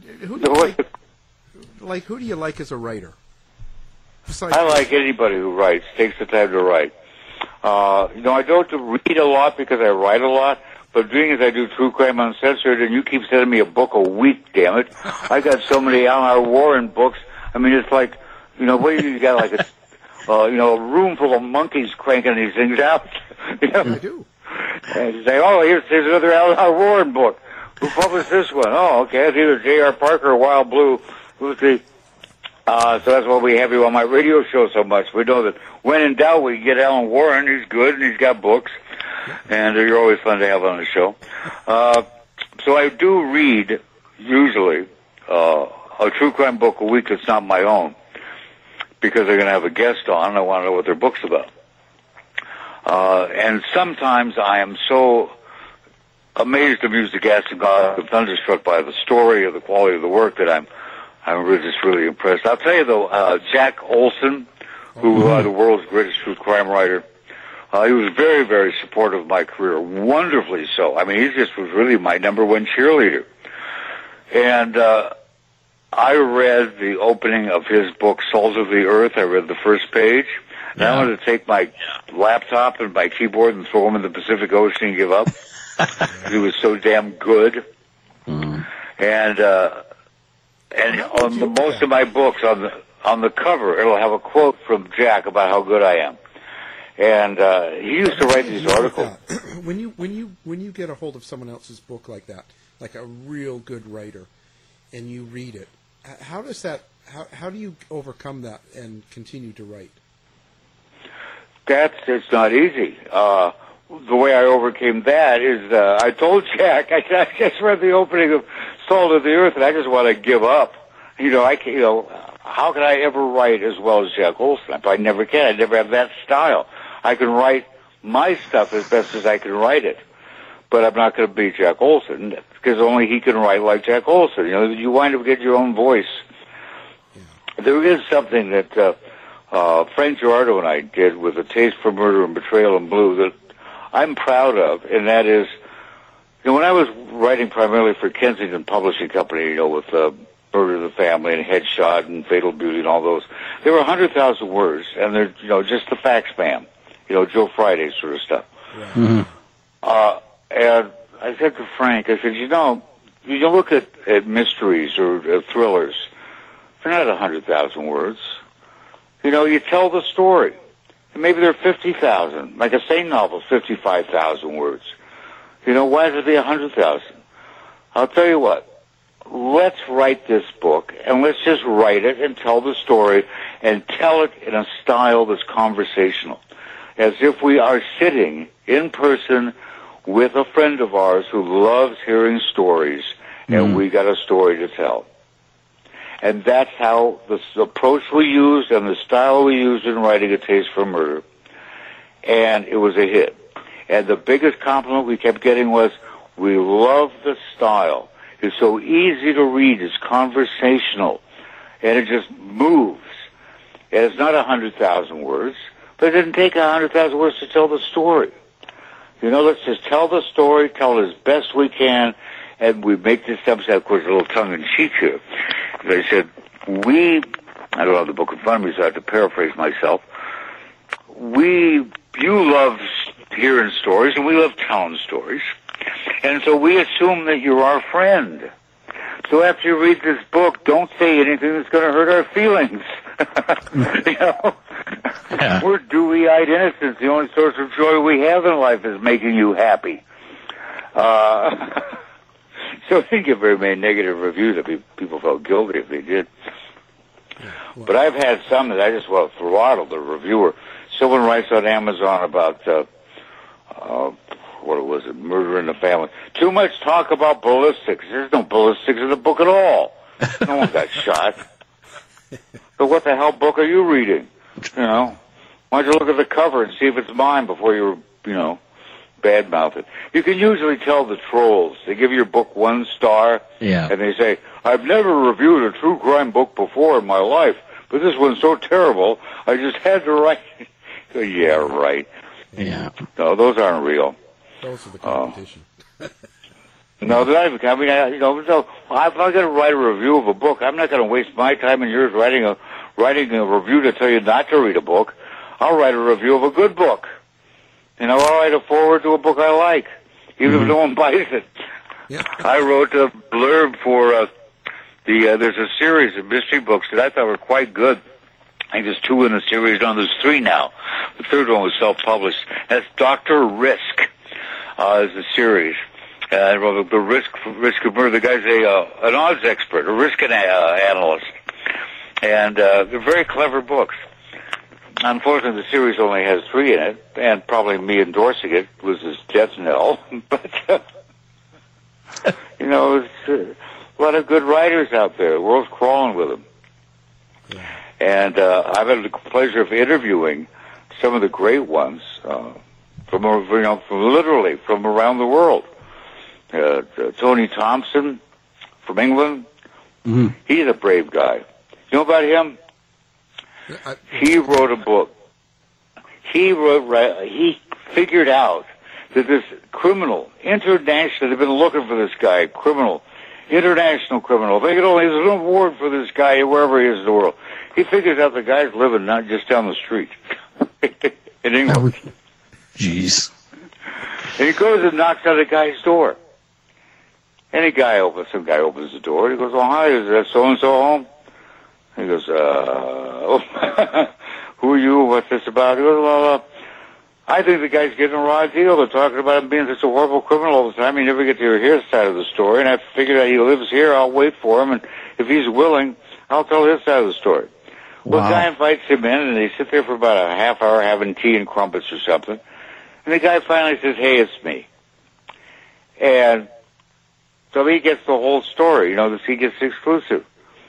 do you like as a writer? I like anybody who writes, takes the time to write. I don't read a lot because I write a lot, but being as I do True Crime Uncensored, and you keep sending me a book a week, damn it. I got so many Al R. Warren books. I mean, it's like, what do you got, like a room full of monkeys cranking these things out? I do. And you say, here's another Al R. Warren book. Who published this one? Oh, okay, it's either J.R. Parker or Wild Blue. Who's the... So that's why we have you on my radio show so much. We know that when in doubt, we get Alan Warren. He's good, and he's got books. And you're always fun to have on the show. So I do read, usually, a true crime book a week that's not my own, because they're going to have a guest on, and I want to know what their book's about. And sometimes I am so amazed, amused, aghast, and thunderstruck by the story or the quality of the work that I'm really just really impressed. I'll tell you, though, Jack Olson, who the world's greatest true crime writer, he was very, very supportive of my career, wonderfully so. I mean, he just was really my number one cheerleader. And I read the opening of his book, Salt of the Earth. I read the first page. And I wanted to take my laptop and my keyboard and throw them in the Pacific Ocean and give up. He was so damn good. And on most of my books, on the cover, it'll have a quote from Jack about how good I am. And he used to write these articles. When you get a hold of someone else's book like that, like a real good writer, and you read it, how does that? How do you overcome that and continue to write? It's not easy. The way I overcame that is I told Jack I just read the opening of Salt of the Earth, and I just want to give up. How can I ever write as well as Jack Olson? I never can. I never have that style. I can write my stuff as best as I can write it, but I'm not going to be Jack Olson, because only he can write like Jack Olson. You wind up getting your own voice. Yeah. There is something that Frank Gerardo and I did with A Taste for Murder and Betrayal in Blue that I'm proud of, and that is, when I was writing primarily for Kensington Publishing Company, with Murder of the Family and Headshot and Fatal Beauty and all those, there were 100,000 words, and they're, just the facts man, Joe Friday sort of stuff. Right. Mm-hmm. And I said to Frank, I said, you look at mysteries or thrillers, they're not 100,000 words. You tell the story. And maybe they're 50,000. Like a sane novel, 55,000 words. Why does it be 100,000? I'll tell you what. Let's write this book, and let's just write it and tell the story and tell it in a style that's conversational, as if we are sitting in person with a friend of ours who loves hearing stories, and we got a story to tell. And that's how the approach we used and the style we used in writing A Taste for Murder. And it was a hit. And the biggest compliment we kept getting was, we love the style. It's so easy to read. It's conversational. And it just moves. And it's not 100,000 words, but it didn't take 100,000 words to tell the story. Let's just tell the story, tell it as best we can, and we make this episode, of course, a little tongue-in-cheek here. They said, I don't have the book in front of me, so I have to paraphrase myself. You love hearing stories, and we love telling stories. And so we assume that you're our friend. So after you read this book, don't say anything that's going to hurt our feelings. Yeah. We're dewy-eyed innocents. The only source of joy we have in life is making you happy. So I didn't get very many negative reviews. People felt guilty if they did. But I've had some that I just throttled the reviewer. Someone writes on Amazon about, what was it, Murder in the Family. Too much talk about ballistics. There's no ballistics in the book at all. No one got shot. So what the hell book are you reading? Why don't you look at the cover and see if it's mine before you badmouth it. You can usually tell the trolls. They give your book 1 star, and they say, I've never reviewed a true crime book before in my life, but this one's so terrible, I just had to write it. So, yeah, right. Yeah. No, those aren't real. Those are the competition. No, they're not even, if I'm going to write a review of a book, I'm not going to waste my time and yours writing a review to tell you not to read a book. I'll write a review of a good book. I'll write a foreword to a book I like, even if no one buys it. Yeah. I wrote a blurb for there's a series of mystery books that I thought were quite good. I think there's 2 in the series. No, there's 3 now. The third one was self-published. That's Dr. Risk is the series. I wrote the risk of murder. The guy's an odds expert, a risk analyst. And they're very clever books. Unfortunately, the series only has 3 in it, and probably me endorsing it was his death knell. But, it's a lot of good writers out there. The world's crawling with them. Yeah. And I've had the pleasure of interviewing some of the great ones from literally from around the world. Tony Thompson from England. Mm-hmm. He's a brave guy. You know about him? He wrote a book. He figured out that this criminal, international, they've been looking for this guy, international criminal. There's an award for this guy wherever he is in the world. He figures out the guy's living not just down the street in England. Jeez. And he goes and knocks on the guy's door. And some guy opens the door. He goes, "Oh, hi, is that so-and-so home?" He goes, "Who are you? What's this about?" He goes, "Well, I think the guy's getting a raw deal. They're talking about him being such a horrible criminal all the time. You never get to hear his side of the story. And I figured out he lives here. I'll wait for him. And if he's willing, I'll tell his side of the story." Wow. Well, the guy invites him in, and they sit there for about a half hour having tea and crumpets or something. And the guy finally says, "Hey, it's me." And so he gets the whole story. He gets the exclusive.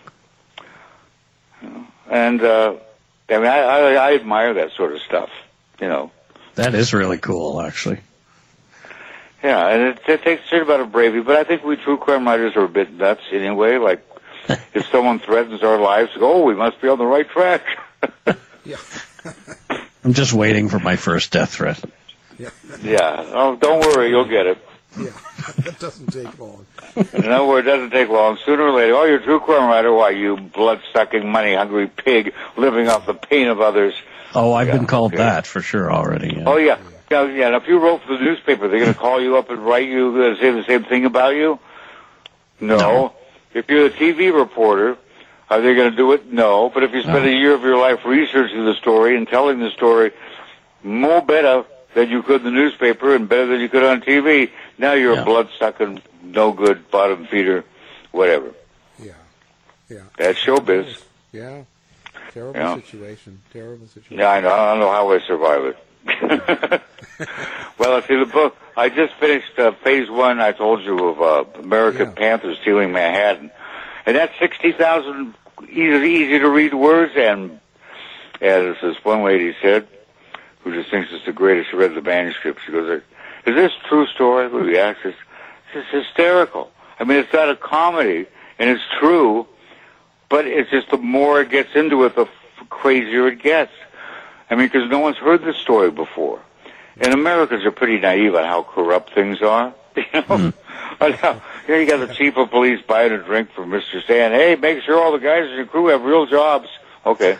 And, I admire that sort of stuff, That is really cool, actually. Yeah, and it takes a certain amount of bravery, but I think we true crime writers are a bit nuts anyway. Like, if someone threatens our lives, we must be on the right track. Yeah. I'm just waiting for my first death threat. Yeah. Oh, don't worry, you'll get it. Yeah, that doesn't take long. No, it doesn't take long. Sooner or later, you're a true crime writer. Why, you blood-sucking, money-hungry pig living off the pain of others. Oh, I've been called that for sure already. Yeah. Oh, yeah. Yeah. And if you wrote for the newspaper, they're going to call you up and write you, say the same thing about you? No. If you're a TV reporter, are they going to do it? No. But if you spend a year of your life researching the story and telling the story more better than you could in the newspaper and better than you could on TV, now you're a blood-sucking, no-good, bottom-feeder, whatever. Yeah. That's showbiz. Yeah. Terrible situation. Yeah, I know. I don't know how I survive it. Well, I see the book. I just finished phase 1, I told you, of American Panthers stealing Manhattan. And that's 60,000 easy-to-read words, and as this one lady said, who just thinks it's the greatest, she read the manuscript, she goes, "Is this a true story?" Well, yeah, it's just hysterical. I mean, it's not a comedy, and it's true, but it's just the more it gets into it, the crazier it gets. I mean, because no one's heard this story before. And Americans are pretty naive on how corrupt things are. Here you got the chief of police buying a drink from Mr. Stan. "Hey, make sure all the guys in your crew have real jobs." Okay.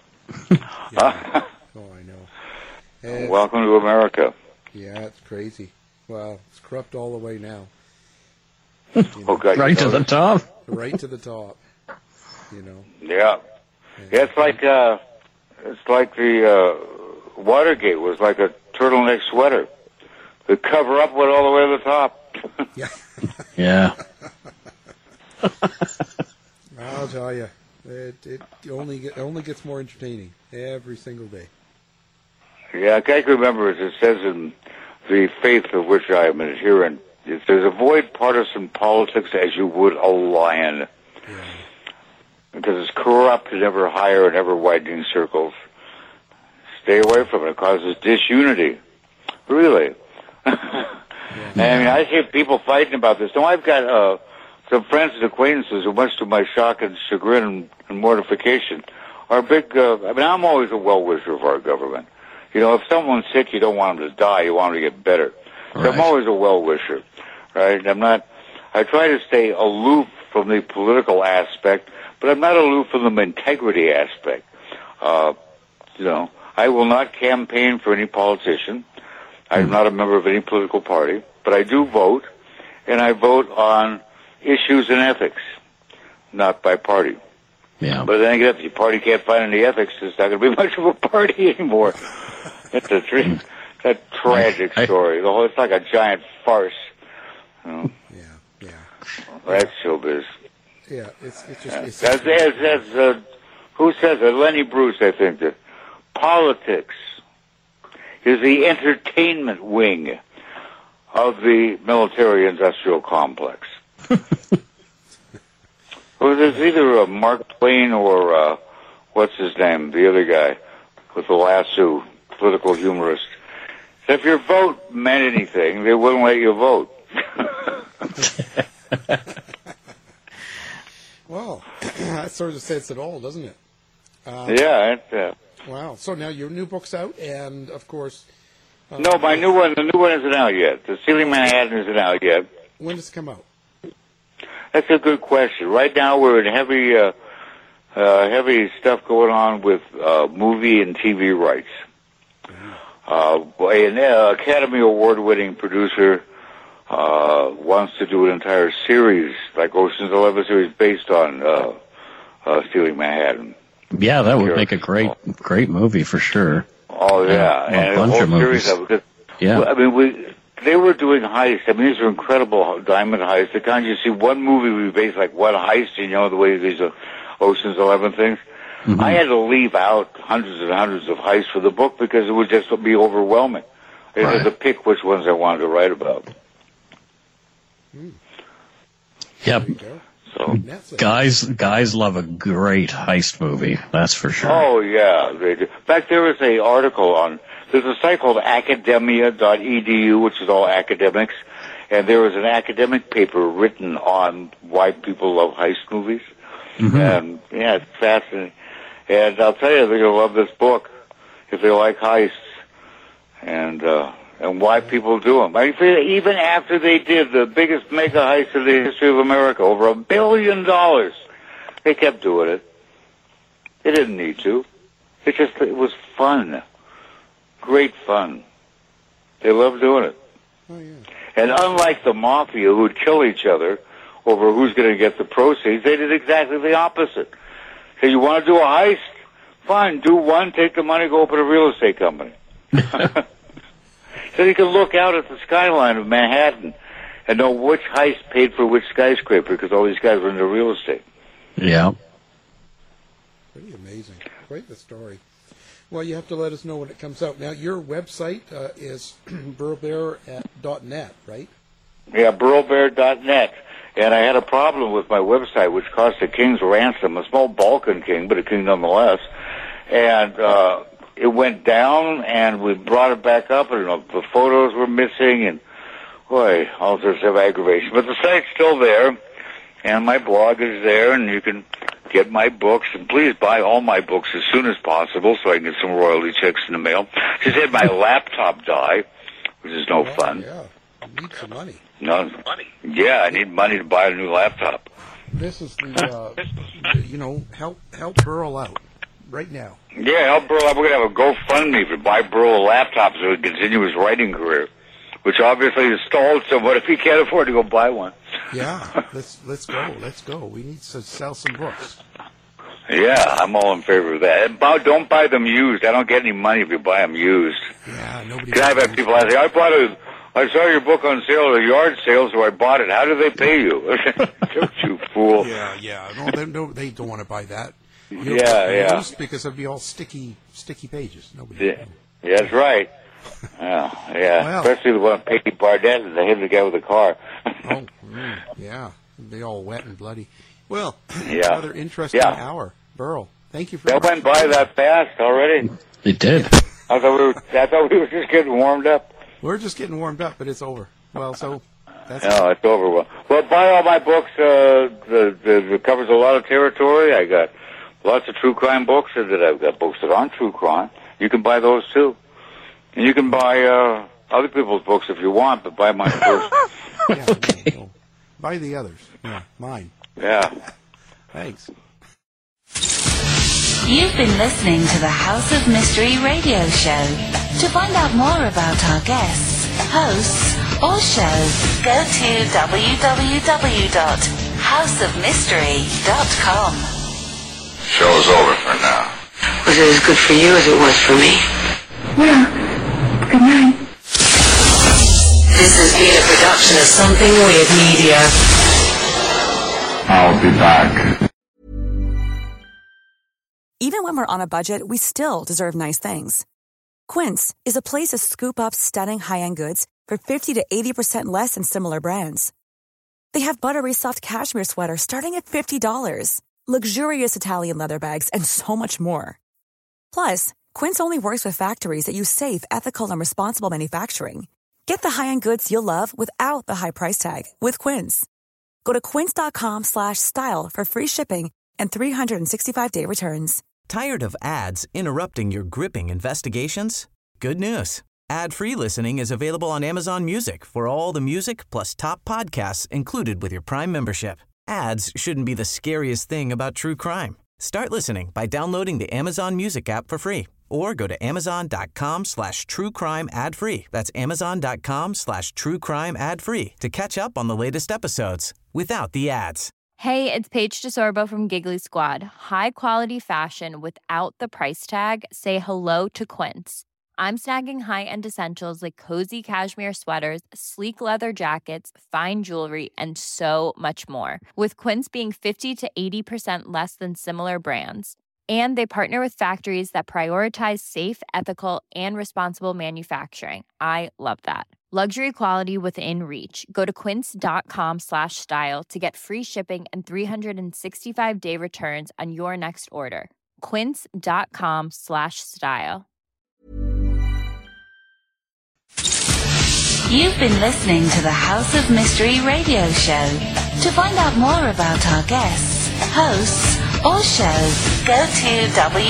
I know. Welcome to America. Yeah, it's crazy. Well, it's corrupt all the way now. God, right to the top. Right to the top. Yeah. It's like the Watergate was like a turtleneck sweater. The cover-up went all the way to the top. Yeah. I'll tell you, it only gets more entertaining every single day. Yeah, I can remember, as it says in the faith of which I am an adherent, it says, "Avoid partisan politics as you would a lion." Yeah. Because it's corrupt in ever higher and ever widening circles. Stay away from it. It causes disunity. Really. I mean, I hear people fighting about this. Now, I've got some friends and acquaintances who, much to my shock and chagrin and mortification, are big... I'm always a well-wisher of our government. If someone's sick, you don't want them to die. You want them to get better. Right. So I'm always a well-wisher, right? I try to stay aloof from the political aspect, but I'm not aloof from the integrity aspect. I will not campaign for any politician. I'm not a member of any political party, but I do vote, and I vote on issues and ethics, not by party. Yeah. But then again, if the party can't find any ethics, it's not going to be much of a party anymore. It's a tragic story. It's like a giant farce. Yeah. That's showbiz. Yeah, it's as Who says it? Lenny Bruce, I think, that politics is the entertainment wing of the military-industrial complex. Well, there's either Mark Twain or, what's his name, the other guy with the lasso, political humorist. So if your vote meant anything, they wouldn't let you vote. Well, that sort of says it all, doesn't it? Yeah. Wow. So now your new book's out, and of course... no, the new one isn't out yet. The Stealing Manhattan isn't out yet. When does it come out? That's a good question. Right now we're in heavy stuff going on with movie and TV rights. An Academy Award-winning producer wants to do an entire series, like Ocean's 11 series, based on Stealing Manhattan. Yeah, that would make a great movie for sure. Oh yeah, and a bunch of movies. Yeah, I mean they were doing heists. I mean, these are incredible diamond heists. The kind you see one movie we base like one heist, you know, the way these Ocean's 11 things. Mm-hmm. I had to leave out hundreds and hundreds of heists for the book because it would just be overwhelming. I had to pick which ones I wanted to write about. Yep. So guys love a great heist movie. That's for sure. Oh yeah, they do. In fact, there was a article on. There's a site called academia.edu, which is all academics, and there was an academic paper written on why people love heist movies. Mm-hmm. And yeah, it's fascinating. And I'll tell you, they're gonna love this book if they like heists, and why people do them. I mean, even after they did the biggest mega heist in the history of America, over $1 billion, they kept doing it. They didn't need to. It was fun. Great fun. They love doing it. Oh, yeah. And unlike the mafia who'd kill each other over who's going to get the proceeds, they did exactly the opposite. So you want to do a heist? Fine, do one, take the money, go open a real estate company. So you can look out at the skyline of Manhattan and know which heist paid for which skyscraper because all these guys were into real estate. Yeah. Pretty amazing. Quite the story. Well, you have to let us know when it comes out. Now, your website is burlbear.net, right? Yeah, burlbear.net. And I had a problem with my website, which cost a king's ransom, a small Balkan king, but a king nonetheless. And it went down, and we brought it back up, and the photos were missing, and boy, all sorts of aggravation. But the site's still there, and my blog is there, and you can get my books, and please buy all my books as soon as possible so I can get some royalty checks in the mail. Just had my laptop die, which is no fun. Yeah, you need some money. No money. Yeah, I need money to buy a new laptop. This is the, help Burl out right now. Yeah, help Burl out. We're going to have a GoFundMe for buy Burl a laptop so he can continue his writing career, which obviously has stalled somewhat if he can't afford to go buy one. Yeah, let's go. We need to sell some books. Yeah, I'm all in favor of that. And don't buy them used. I don't get any money if you buy them used. Yeah, nobody. I've had people say, I saw your book on sale at a yard sale, so I bought it. How do they pay you? Don't you fool. Yeah. No, they don't want to buy that. Yeah. Because it'd be all sticky pages. Nobody. Yeah, that's right. Yeah. Well, especially the one of Peggy Barnett and they hit the guy with the car. Yeah. They all wet and bloody. Well, yeah. Another interesting hour. Burl, thank you for that. Went by that fast already. It did. I thought we were just getting warmed up. We're just getting warmed up, but it's over. Well, so that's it's over. Well, buy all my books. It covers a lot of territory. I got lots of true crime books, and I've got books that aren't true crime. You can buy those too, and you can buy other people's books if you want, but buy mine first. Okay. Well, buy the others. Yeah, mine. Yeah. Thanks. You've been listening to the House of Mystery radio show. To find out more about our guests, hosts, or shows, go to www.houseofmystery.com. Show's over for now. Was it as good for you as it was for me? Well, good night. This has been a production of Something Weird Media. I'll be back. Even when we're on a budget, we still deserve nice things. Quince is a place to scoop up stunning high-end goods for 50 to 80% less than similar brands. They have buttery soft cashmere sweaters starting at $50, luxurious Italian leather bags, and so much more. Plus, Quince only works with factories that use safe, ethical, and responsible manufacturing. Get the high-end goods you'll love without the high price tag with Quince. Go to quince.com/style for free shipping and 365-day returns. Tired of ads interrupting your gripping investigations? Good news. Ad-free listening is available on Amazon Music for all the music plus top podcasts included with your Prime membership. Ads shouldn't be the scariest thing about true crime. Start listening by downloading the Amazon Music app for free or go to amazon.com/truecrime ad-free. That's amazon.com/truecrime ad-free to catch up on the latest episodes without the ads. Hey, it's Paige DeSorbo from Giggly Squad. High quality fashion without the price tag. Say hello to Quince. I'm snagging high-end essentials like cozy cashmere sweaters, sleek leather jackets, fine jewelry, and so much more. With Quince being 50 to 80% less than similar brands. And they partner with factories that prioritize safe, ethical, and responsible manufacturing. I love that. Luxury quality within reach. Go to quince.com/style to get free shipping and 365-day returns on your next order. Quince.com/style. You've been listening to the House of Mystery radio show. To find out more about our guests, hosts, or shows, go to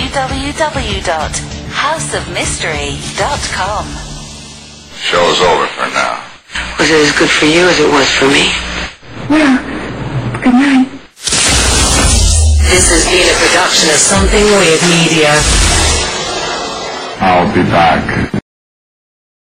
www.houseofmystery.com. Show's over for now. Was it as good for you as it was for me? Well, good night. This has been a production of Something Weird Media. I'll be back.